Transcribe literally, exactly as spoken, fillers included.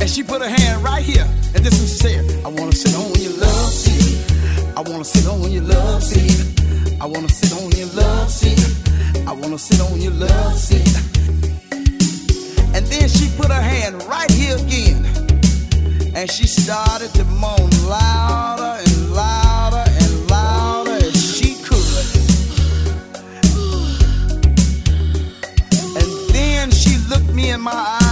And she put her hand right here, and this is what she said. I wanna sit on your love seat. I wanna sit on your love seat. I wanna sit on your love seat. I wanna sit on your love seat. And then she put her hand right here again, and she started to moan louder and louder and louder as she could. And then she looked me in my eyes.